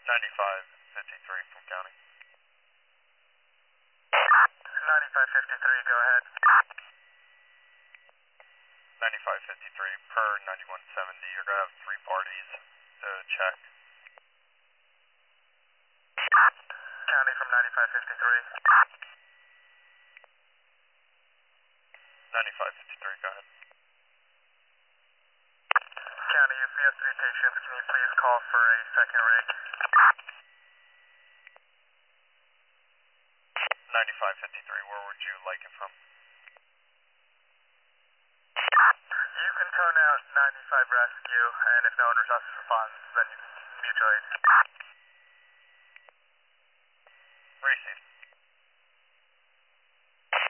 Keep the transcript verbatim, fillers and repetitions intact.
ninety-five fifty-three from county. ninety-five fifty-three, go ahead. ninety-five fifty-three per ninety-one seventy. You're going to have three parties to check. County from ninety-five fifty-three. ninety-five fifty-three, go ahead. County, if we have three patients, can you please call for a second rig? ninety-five fifty-three, where would you like it from? You can tone out ninety-five rescue, and if no one responds, then you can mutual aid.